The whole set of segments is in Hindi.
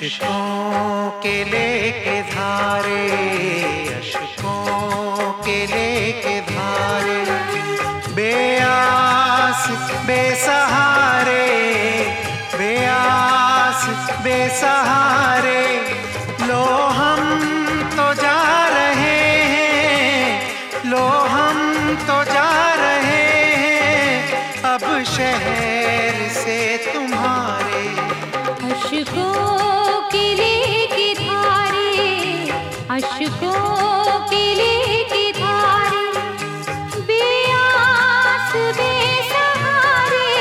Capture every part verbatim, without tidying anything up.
अशकों के लेके धारे, अशकों के लेके धारे, बेआस बेसहारे, बेआस बेसहारे, लो हम तो जा रहे हैं, लो हम तो जा रहे हैं अब शहर से तुम्हारे। अशकों के लेके धारे, अशकों के लेके धारे, बेआस बेसहारे,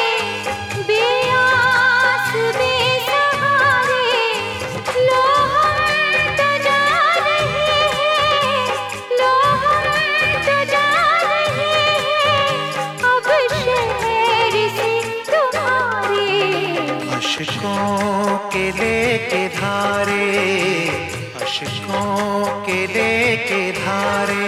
बेआस बेसहारे, लो हम तो जा रहे हैं, लो हम तो जा रहे हैं अब शहर से तुम्हारे। अशकों के लेके धारे, अशकों के लेके धारे।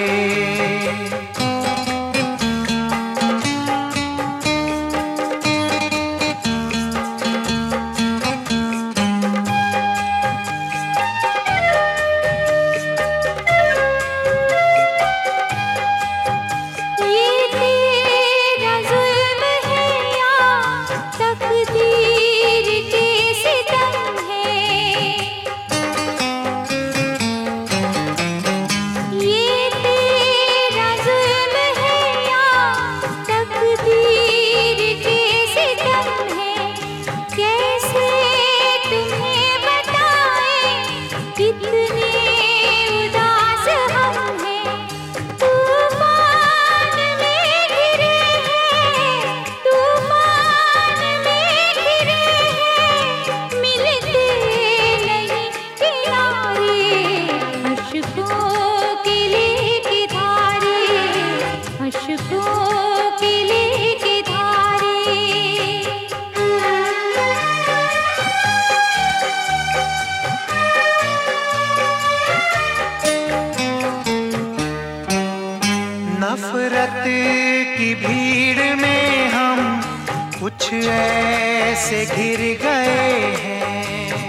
नफरत की भीड़ में हम कुछ ऐसे घिर गए हैं,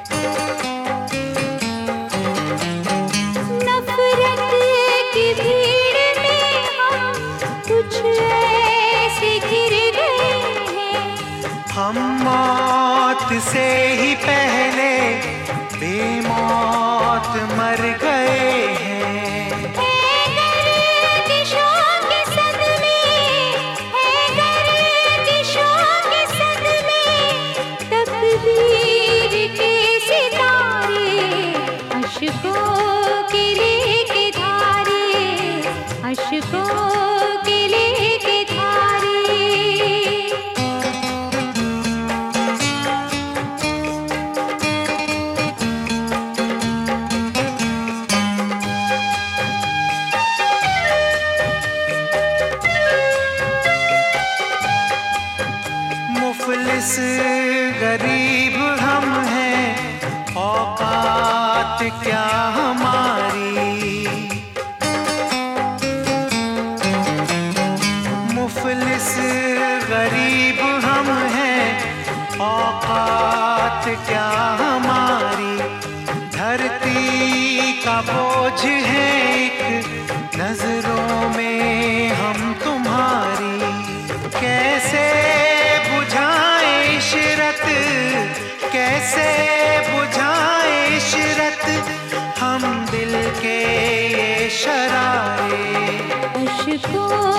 नफरत की भीड़ में हम कुछ ऐसे घिर गए हैं, हम मौत से ही पहले बेमौत मर गए हैं। अशकों के लेके धारे, अशकों के लेके धारे। मुफलिस गरीब हम हैं, औकात क्या हमारी, मुफलिस गरीब हम हैं, औकात क्या हमारी, धरती का बोझ है एक नजरों में हम तुम्हारी। कैसे बुझाएं इशरत, कैसे बुझाएं इशरत हम दिल के ये शरारे। अशकों